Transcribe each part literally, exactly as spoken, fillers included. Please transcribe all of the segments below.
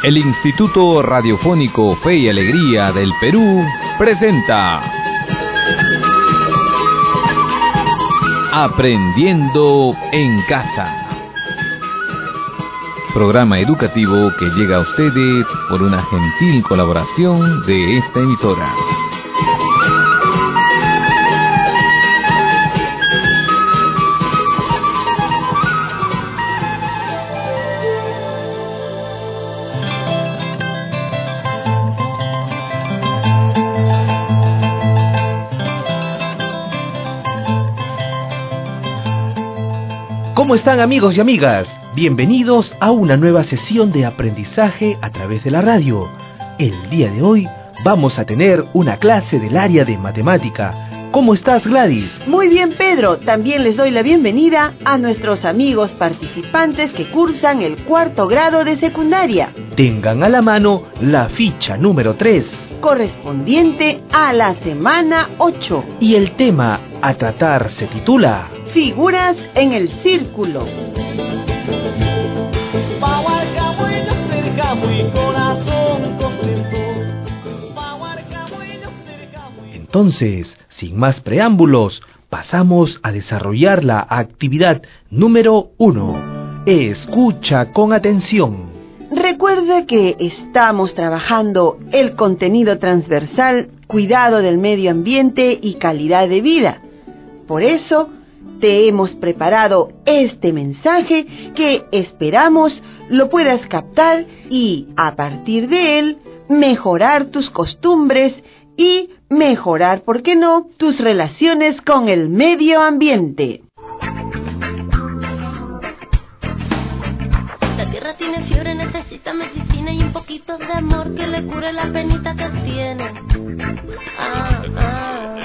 El Instituto Radiofónico Fe y Alegría del Perú presenta Aprendiendo en Casa, programa educativo que llega a ustedes por una gentil colaboración de esta emisora. ¿Cómo están, amigos y amigas? Bienvenidos a una nueva sesión de aprendizaje a través de la radio. El día de hoy vamos a tener una clase del área de matemática. ¿Cómo estás, Gladys? Muy bien, Pedro. También les doy la bienvenida a nuestros amigos participantes que cursan el cuarto grado de secundaria. Tengan a la mano la ficha número tres, correspondiente a la semana ocho. Y el tema a tratar se titula Figuras en el círculo. Entonces, sin más preámbulos, pasamos a desarrollar la actividad número uno. Escucha con atención. Recuerda que estamos trabajando el contenido transversal, cuidado del medio ambiente y calidad de vida. Por eso, te hemos preparado este mensaje que esperamos lo puedas captar y, a partir de él, mejorar tus costumbres y mejorar, ¿por qué no?, tus relaciones con el medio ambiente. La tierra tiene fiebre, necesita medicina y un poquito de amor que le cure la penita que tiene. Ah, ah.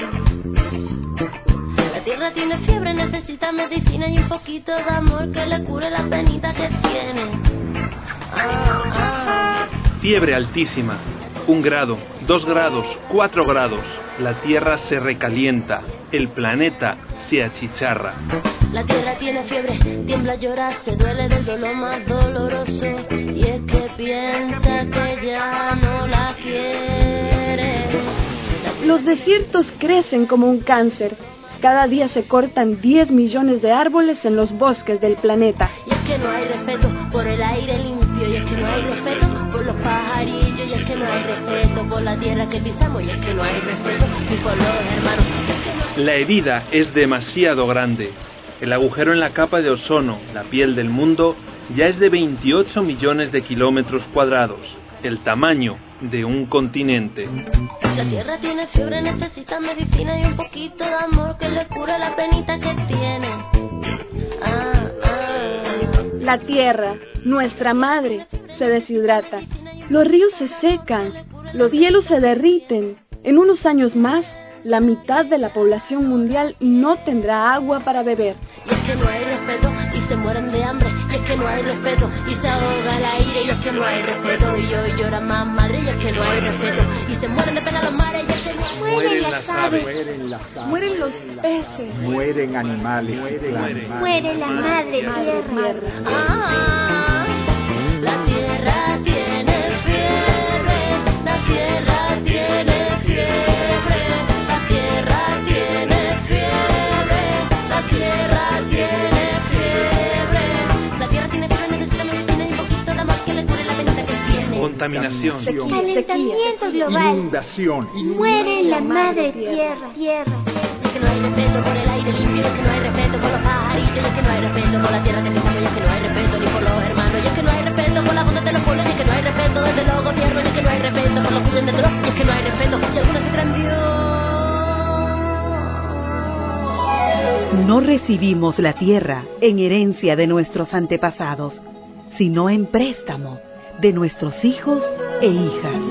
La tierra tiene fiebre, necesita medicina y un poquito de amor que le cure la penita que tiene. Ah, ah. Fiebre altísima, un grado, dos grados, cuatro grados. La tierra se recalienta, el planeta se achicharra. La tierra tiene fiebre, tiembla, llora, se duele del dolor más doloroso. Y es que piensa que ya no la quiere. Los desiertos crecen como un cáncer. Cada día se cortan diez millones de árboles en los bosques del planeta. Y es que no hay respeto por el aire limpio, y es que no hay respeto por los pajarillos, y es que no hay respeto por la tierra que pisamos, y es que no hay respeto ni por los hermanos. La herida es demasiado grande. El agujero en la capa de ozono, la piel del mundo, ya es de veintiocho millones de kilómetros cuadrados, el tamaño de un continente. La tierra tiene fiebre, necesita medicina y un poquito de amor que le cure la penita que tiene. Ah, ah. La tierra, nuestra madre, se deshidrata. Los ríos se secan, los hielos se derriten. En unos años más, la mitad de la población mundial no tendrá agua para beber. Y es que no hay respeto y se mueren de hambre. Y es que no hay respeto y se ahoga el aire. Y es que no hay respeto y hoy llora más madre. Y es que no hay respeto y se mueren de pena los mares. Y es que no mueren las aves, mueren las aves, mueren los peces, mueren animales, mueren, mueren. muere la madre tierra. Ah, la tierra tiene fiebre, la tierra tiene fiebre, la tierra tiene fiebre, la tierra tiene fiebre, la tierra tiene fiebre, necesita medicina y un poquito de amor que le cure la penita que tiene. Contaminación, Calentamiento global, inundación, muere la madre tierra, tierra. Es que no hay respeto por el aire limpio, es que no hay respeto por los pajarillos, es que no hay respeto por la tierra que pisamos, es que no hay respeto ni por los hermanos, es que no hay respeto por la bondad de los pueblos, es que no hay respeto desde los gobiernos, es que no hay respeto por los que de todo, es que no hay respeto y algunos se crean Dios. No recibimos la tierra en herencia de nuestros antepasados, sino en préstamo de nuestros hijos e hijas.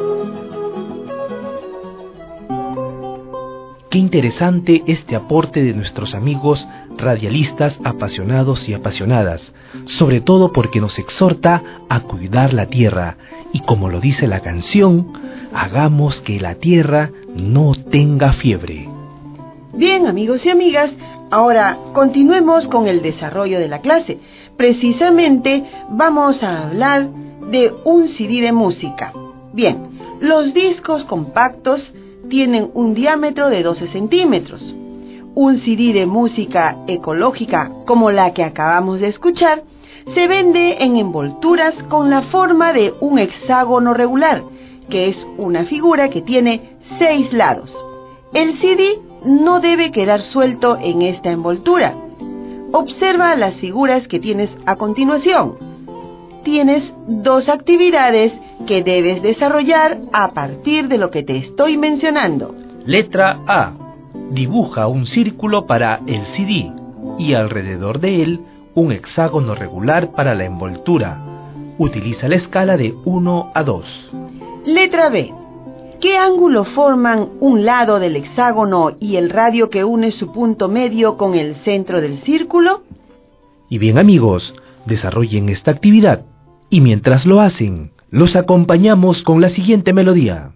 Qué interesante este aporte de nuestros amigos radialistas apasionados y apasionadas, sobre todo porque nos exhorta a cuidar la tierra y, como lo dice la canción, hagamos que la tierra no tenga fiebre. Bien, amigos y amigas, ahora continuemos con el desarrollo de la clase. Precisamente vamos a hablar de un C D de música. Bien, los discos compactos tienen un diámetro de doce centímetros. Un C D de música ecológica, como la que acabamos de escuchar, se vende en envolturas con la forma de un hexágono regular, que es una figura que tiene seis lados. El C D no debe quedar suelto en esta envoltura. Observa las figuras que tienes a continuación. Tienes dos actividades que debes desarrollar a partir de lo que te estoy mencionando. Letra A. Dibuja un círculo para el C D y alrededor de él un hexágono regular para la envoltura. Utiliza la escala de uno a dos. Letra B. ¿Qué ángulo forman un lado del hexágono y el radio que une su punto medio con el centro del círculo? Y bien, amigos, desarrollen esta actividad y mientras lo hacen, los acompañamos con la siguiente melodía.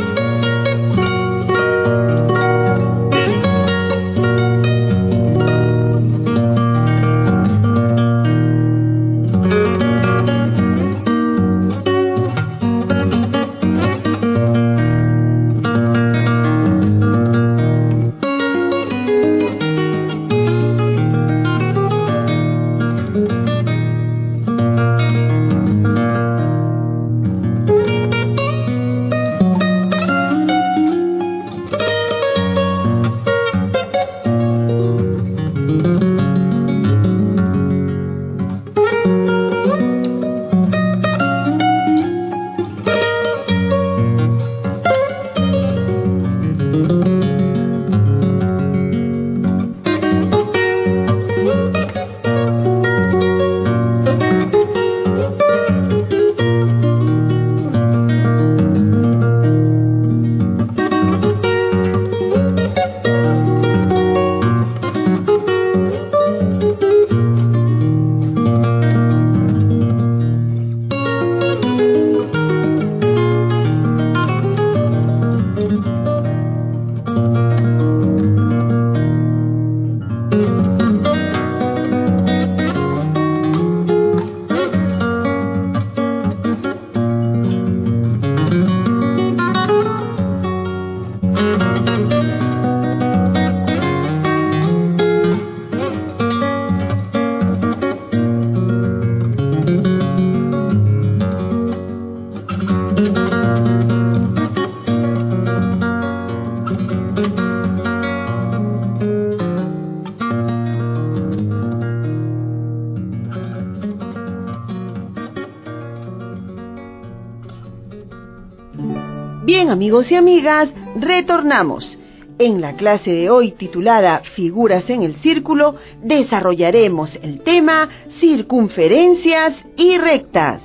Bien, amigos y amigas, retornamos. En la clase de hoy titulada Figuras en el Círculo, desarrollaremos el tema circunferencias y rectas.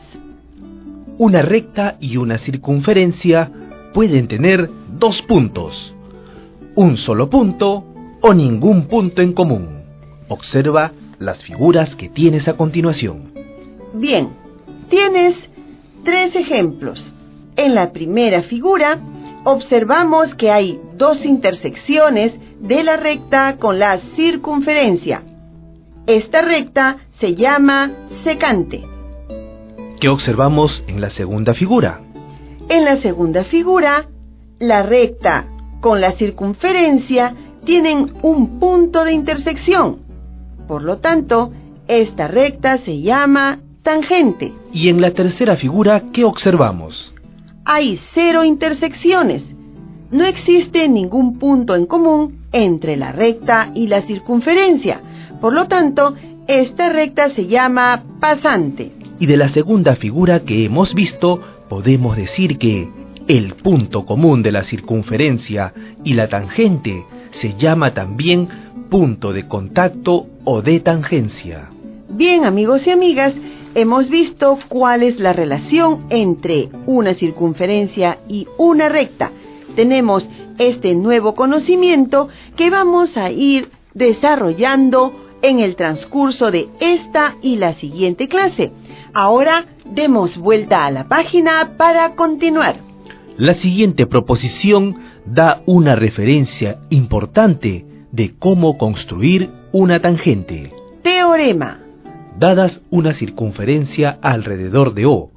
Una recta y una circunferencia pueden tener dos puntos, un solo punto o ningún punto en común. Observa las figuras que tienes a continuación. Bien, tienes tres ejemplos. En la primera figura, observamos que hay dos intersecciones de la recta con la circunferencia. Esta recta se llama secante. ¿Qué observamos en la segunda figura? En la segunda figura, la recta con la circunferencia tienen un punto de intersección. Por lo tanto, esta recta se llama tangente. Y en la tercera figura, ¿qué observamos? Hay cero intersecciones. No existe ningún punto en común entre la recta y la circunferencia. Por lo tanto, esta recta se llama pasante. Y de la segunda figura que hemos visto, podemos decir que el punto común de la circunferencia y la tangente se llama también punto de contacto o de tangencia. Bien, amigos y amigas, hemos visto cuál es la relación entre una circunferencia y una recta. Tenemos este nuevo conocimiento que vamos a ir desarrollando en el transcurso de esta y la siguiente clase. Ahora demos vuelta a la página para continuar. La siguiente proposición da una referencia importante de cómo construir una tangente. Teorema. Dadas una circunferencia alrededor de O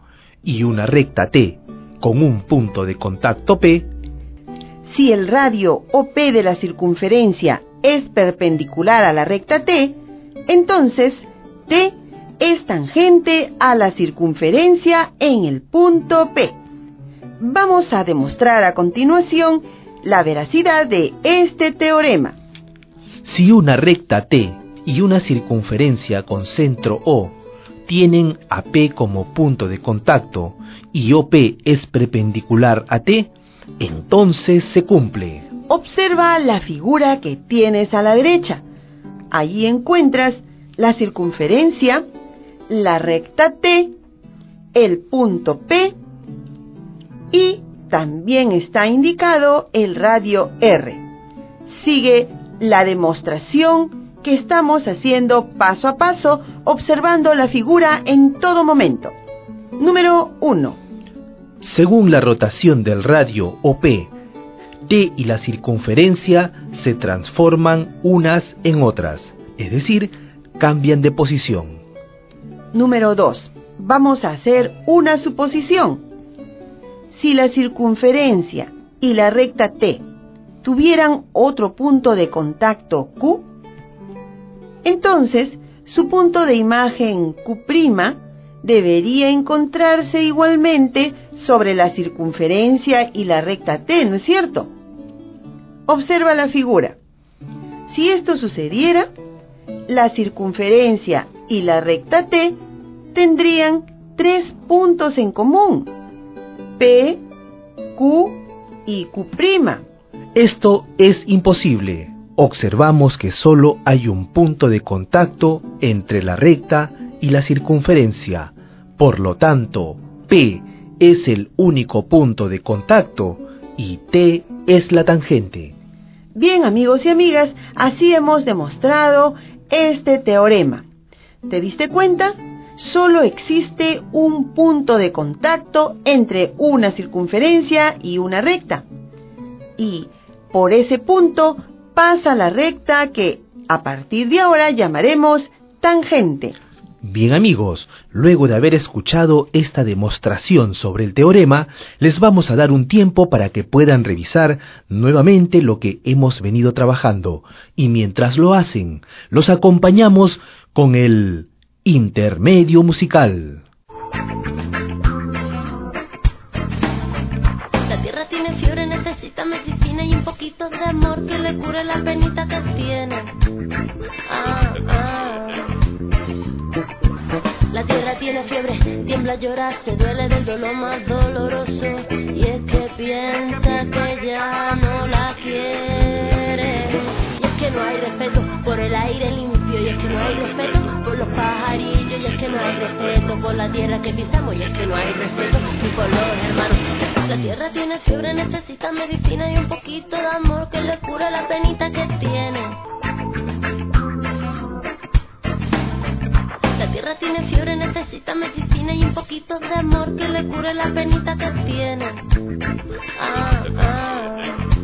y una recta T con un punto de contacto P, si el radio O P de la circunferencia es perpendicular a la recta T, entonces T es tangente a la circunferencia en el punto P. Vamos a demostrar a continuación la veracidad de este teorema. Si una recta T y una circunferencia con centro O tienen a P como punto de contacto y O P es perpendicular a T, entonces se cumple. Observa la figura que tienes a la derecha. Allí encuentras la circunferencia, la recta T, el punto P y también está indicado el radio R. Sigue la demostración que estamos haciendo paso a paso, observando la figura en todo momento. Número uno. Según la rotación del radio O P, T y la circunferencia se transforman unas en otras, es decir, cambian de posición. Número dos. Vamos a hacer una suposición. Si la circunferencia y la recta T tuvieran otro punto de contacto Q, entonces su punto de imagen Q' debería encontrarse igualmente sobre la circunferencia y la recta T, ¿no es cierto? Observa la figura. Si esto sucediera, la circunferencia y la recta T tendrían tres puntos en común: P, Q y Q'. Esto es imposible. Observamos que solo hay un punto de contacto entre la recta y la circunferencia. Por lo tanto, P es el único punto de contacto y T es la tangente. Bien, amigos y amigas, así hemos demostrado este teorema. ¿Te diste cuenta? Solo existe un punto de contacto entre una circunferencia y una recta. Y por ese punto pasa la recta que a partir de ahora llamaremos tangente. Bien, amigos, luego de haber escuchado esta demostración sobre el teorema, les vamos a dar un tiempo para que puedan revisar nuevamente lo que hemos venido trabajando. Y mientras lo hacen, los acompañamos con el intermedio musical. La tierra tiene fiebre, necesita medicina y un poquito de amor que le cure la penita que tiene. Ah, ah. La tierra tiene fiebre, tiembla, llora, se duele del dolor más doloroso. Y es que piensa que ya no la quiere. Y es que no hay respeto por el aire limpio. Y es que no hay respeto por los pajarillos. Y es que no hay respeto por la tierra que pisamos. Y es que no hay respeto ni por los hermanos. La tierra tiene fiebre, necesita medicina y un poquito de amor que le cure la penita que tiene. La tierra tiene fiebre, necesita medicina y un poquito de amor que le cure la penita que tiene. Ah, ah.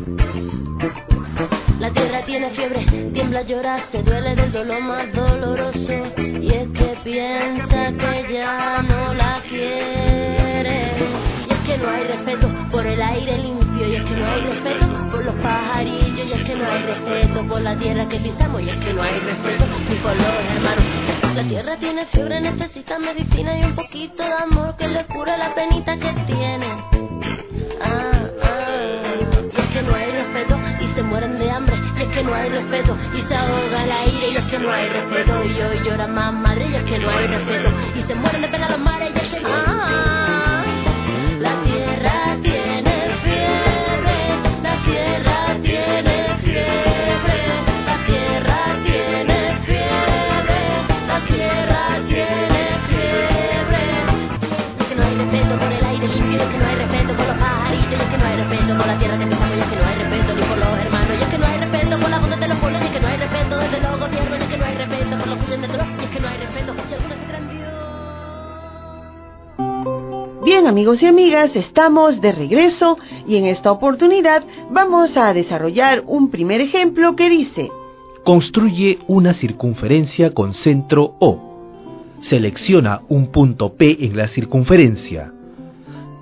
La tierra tiene fiebre, tiembla, llora, se duele del dolor más doloroso. Y es que piensa que ya no la quiere. Y es que no hay respeto por el aire limpio. Y es que no hay respeto por los pajarillos. Y es que no hay respeto por la tierra que pisamos. Y es que no hay respeto ni por los hermanos. La tierra tiene fiebre, necesita medicina y un poquito de amor que le cure la penita que tiene. Ah, ah. Y es que no hay respeto y se mueren de hambre. Y es que no hay respeto y se ahoga el aire. Y es que no hay respeto y hoy llora más madre. Y es que no hay respeto y se mueren de pena los mares. Y es que no hay respeto. La tierra tiene fiebre, la tierra tiene fiebre, la tierra tiene fiebre, la tierra tiene fiebre. Es que no hay respeto por el aire limpio, es que no hay respeto por los pajarillos, es que no hay respeto por la tierra que pisamos, es que no hay respeto ni por los hermanos, es que no hay respeto por la voz de los pueblos, es que no hay respeto desde los gobiernos, es que no hay respeto por los puños de los, es que no hay respeto si alguno se creen Dios. Bien, amigos y amigas, estamos de regreso y en esta oportunidad vamos a desarrollar un primer ejemplo que dice: construye una circunferencia con centro O. Selecciona un punto P en la circunferencia.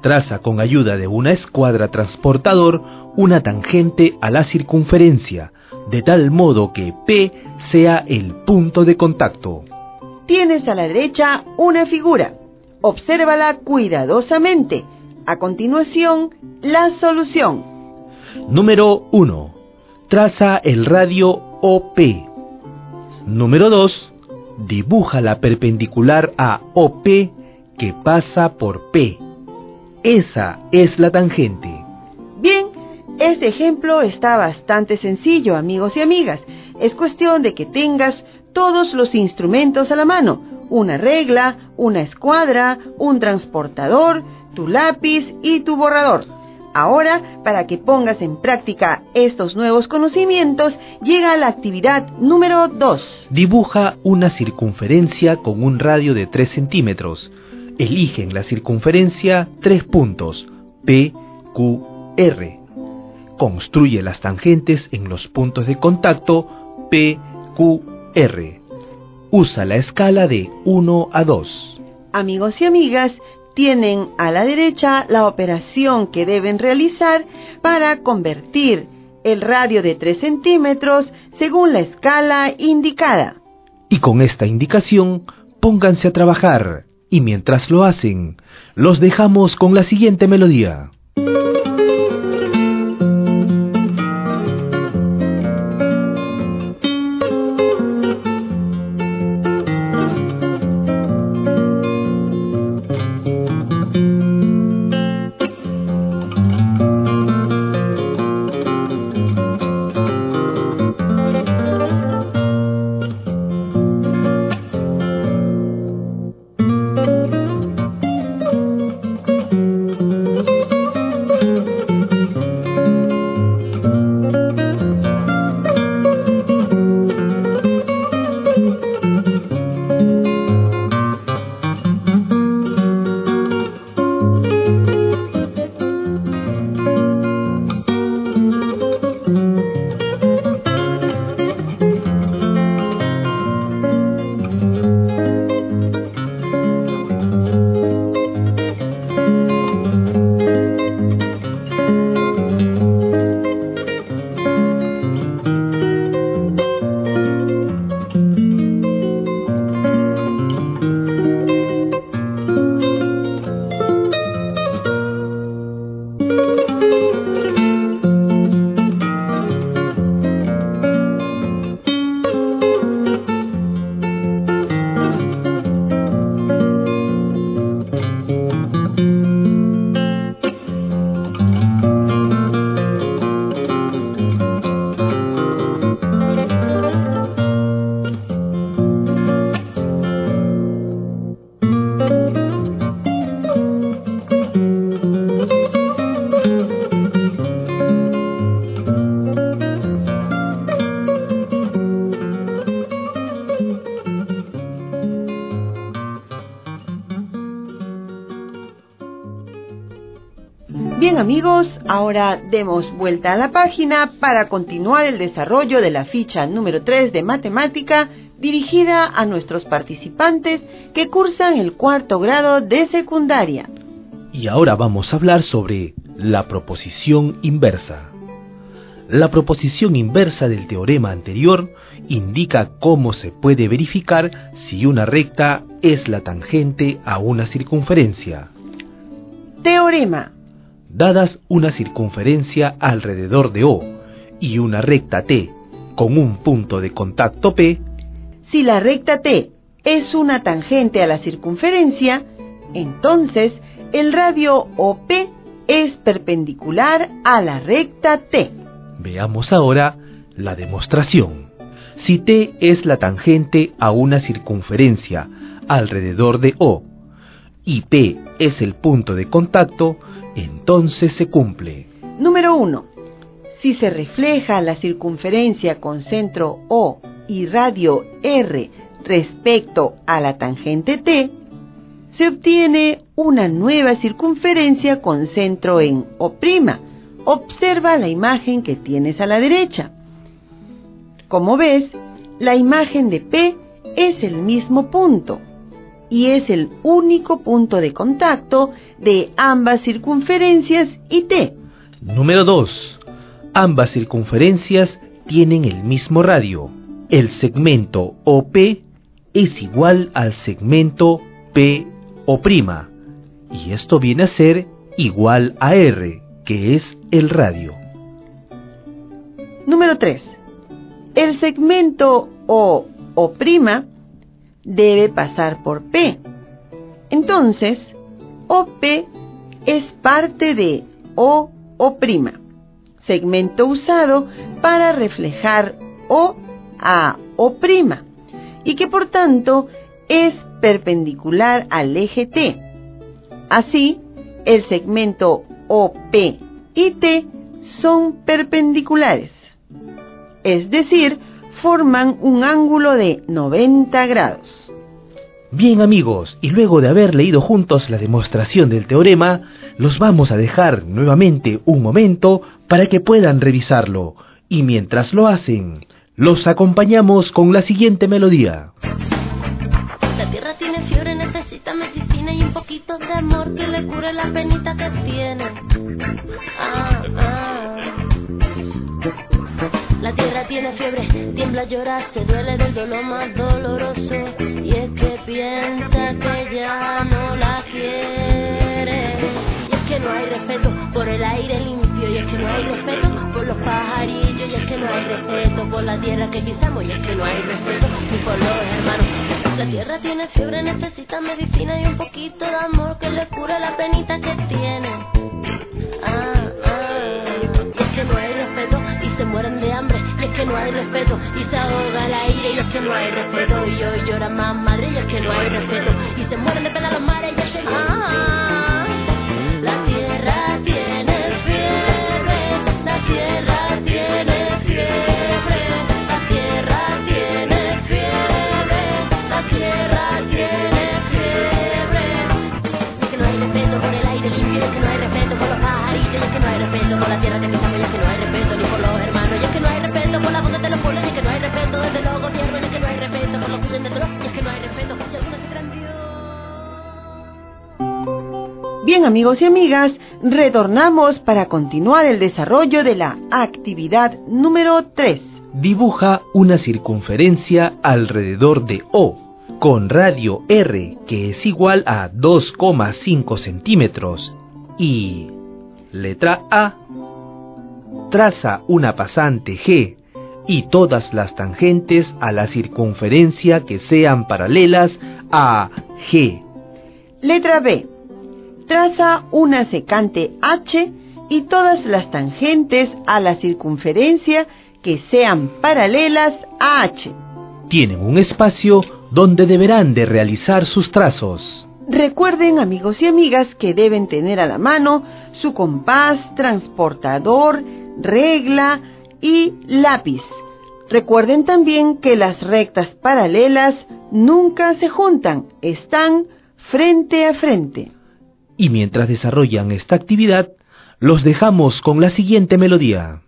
Traza con ayuda de una escuadra transportador una tangente a la circunferencia, de tal modo que P sea el punto de contacto. Tienes a la derecha una figura. Obsérvala cuidadosamente. A continuación, la solución. Número uno. Traza el radio O P. Número dos. Dibuja la perpendicular a O P que pasa por P. Esa es la tangente. Bien, este ejemplo está bastante sencillo, amigos y amigas. Es cuestión de que tengas todos los instrumentos a la mano. Una regla, una escuadra, un transportador, tu lápiz y tu borrador. Ahora, para que pongas en práctica estos nuevos conocimientos, llega la actividad número dos. Dibuja una circunferencia con un radio de tres centímetros. Elige en la circunferencia tres puntos, P, Q, R. Construye las tangentes en los puntos de contacto P, Q, R. Usa la escala de uno a dos. Amigos y amigas, tienen a la derecha la operación que deben realizar para convertir el radio de tres centímetros según la escala indicada. Y con esta indicación, pónganse a trabajar. Y mientras lo hacen, los dejamos con la siguiente melodía. Bien amigos, ahora demos vuelta a la página para continuar el desarrollo de la ficha número tres de matemática dirigida a nuestros participantes que cursan el cuarto grado de secundaria. Y ahora vamos a hablar sobre la proposición inversa. La proposición inversa del teorema anterior indica cómo se puede verificar si una recta es la tangente a una circunferencia. Teorema. Dadas una circunferencia alrededor de O y una recta T con un punto de contacto P, si la recta T es una tangente a la circunferencia, entonces el radio O P es perpendicular a la recta T. Veamos ahora la demostración. Si T es la tangente a una circunferencia alrededor de O y P es el punto de contacto, entonces se cumple. Número uno. Si se refleja la circunferencia con centro O y radio R respecto a la tangente T, se obtiene una nueva circunferencia con centro en O'. Observa la imagen que tienes a la derecha. Como ves, la imagen de P es el mismo punto. y es el único punto de contacto de ambas circunferencias y T. Número dos. Ambas circunferencias tienen el mismo radio. El segmento O P es igual al segmento P O', y esto viene a ser igual a R, que es el radio. Número tres. El segmento O O' debe pasar por P. Entonces, O P es parte de O O', segmento usado para reflejar O a O', y que por tanto es perpendicular al eje T. Así, el segmento O P y T son perpendiculares, es decir, forman un ángulo de noventa grados. Bien amigos, y luego de haber leído juntos la demostración del teorema, los vamos a dejar nuevamente un momento para que puedan revisarlo, y mientras lo hacen, los acompañamos con la siguiente melodía. La tierra tiene fiebre, necesita medicina y un poquito de amor que le cure la penita que tiene. Ah, ah. La tierra tiene fiebre, tiembla, llora, se duele del dolor más doloroso. Y es que piensa que ya no la quiere. Y es que no hay respeto por el aire limpio. Y es que no hay respeto por los pajarillos. Y es que no hay respeto por la tierra que pisamos. Y es que no hay respeto ni por los hermanos. La tierra tiene fiebre, necesita medicina y un poquito de amor que le cure la penita que tiene. Ah, ah. Y es que no hay respeto y se mueren de hambre. Y es que no hay respeto y se ahoga el aire. Y es que no hay respeto y hoy llora más madre. Y es que no hay respeto y se mueren de pena los mares. Y es que no hay ah, la tierra tiene fiebre, la tierra tiene fiebre, la tierra tiene fiebre, la tierra tiene fiebre. Y es que no hay respeto por el aire limpio. Y es que no hay respeto por los pajarillos. Y es que no hay respeto por la tierra que pisamos. Y es que no hay respeto ni por los hermanos. Y es que no hay respeto por la bondad de los pueblos. Y es que no hay respeto desde los gobiernos. Y es que no hay respeto por los pudientes de los. Y es que no hay respeto si algunos se creen Dios. Bien amigos y amigas, retornamos para continuar el desarrollo de la actividad número tres. Dibuja una circunferencia alrededor de O, con radio R, que es igual a dos coma cinco centímetros, y letra A, traza una pasante G y todas las tangentes a la circunferencia que sean paralelas a G. Letra B. Traza una secante H y todas las tangentes a la circunferencia que sean paralelas a H. Tienen un espacio donde deberán de realizar sus trazos. Recuerden, amigos y amigas, que deben tener a la mano su compás, transportador, regla y lápiz. Recuerden también que las rectas paralelas nunca se juntan, están frente a frente. Y mientras desarrollan esta actividad, los dejamos con la siguiente melodía.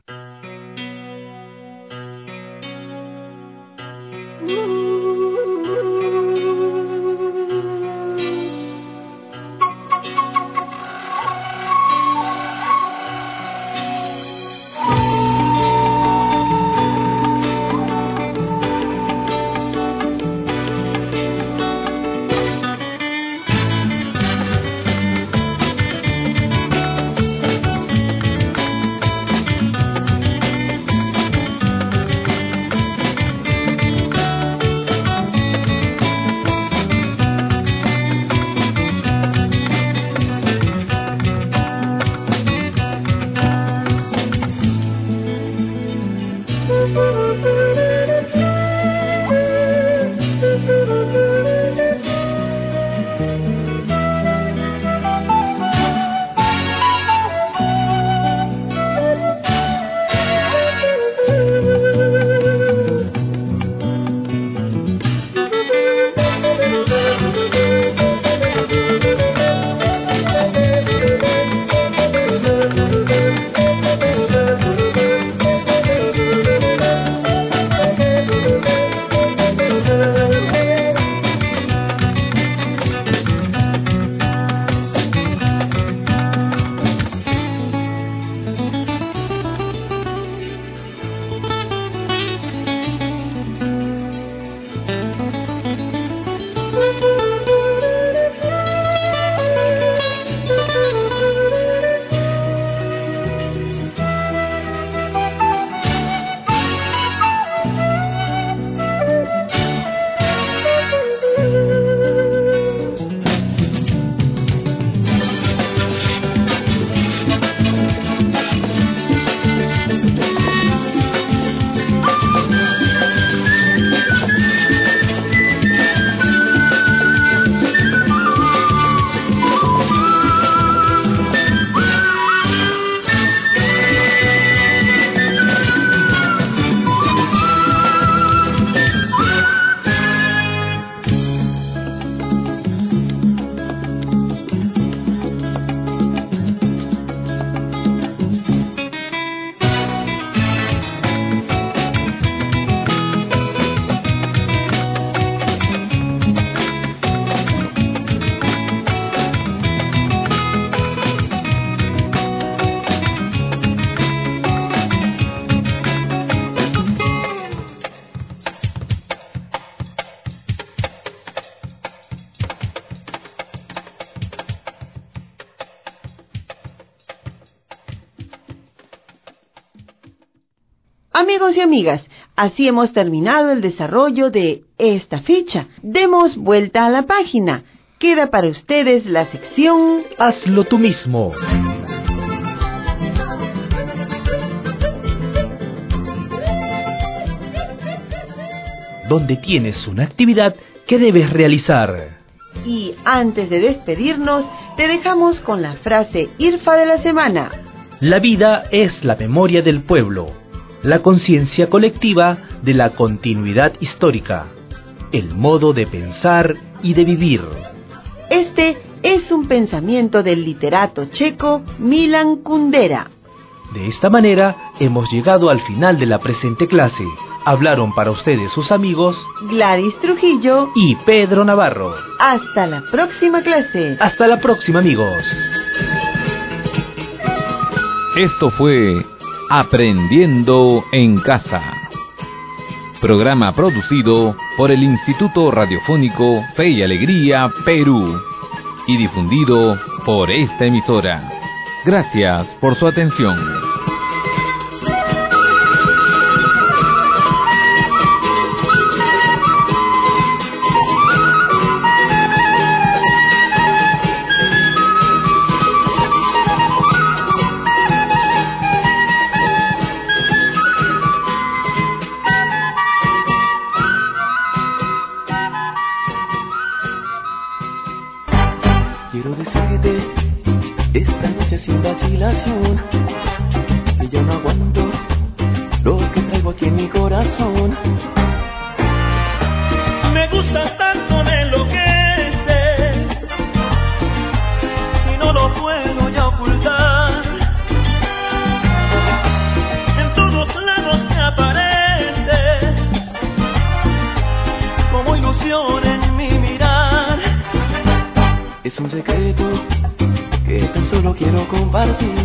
Amigos y amigas, así hemos terminado el desarrollo de esta ficha. Demos vuelta a la página. Queda para ustedes la sección Hazlo tú mismo. Donde tienes una actividad que debes realizar. Y antes de despedirnos, te dejamos con la frase IRFA de la semana. La vida es la memoria del pueblo, la conciencia colectiva de la continuidad histórica, el modo de pensar y de vivir. Este es un pensamiento del literato checo Milan Kundera. De esta manera hemos llegado al final de la presente clase. Hablaron para ustedes sus amigos Gladys Trujillo y Pedro Navarro. Hasta la próxima clase. Hasta la próxima, amigos. Esto fue Aprendiendo en Casa. Programa producido por el Instituto Radiofónico Fe y Alegría Perú y difundido por esta emisora. Gracias por su atención. Quiero decirte esta noche sin vacilación que yo no aguanto lo que traigo aquí en mi corazón. Me gusta tanto, me enloquece y no lo puedo ya ocultar. En todos lados me aparece como ilusión en mi mirar. Es un secreto que tan solo quiero compartir.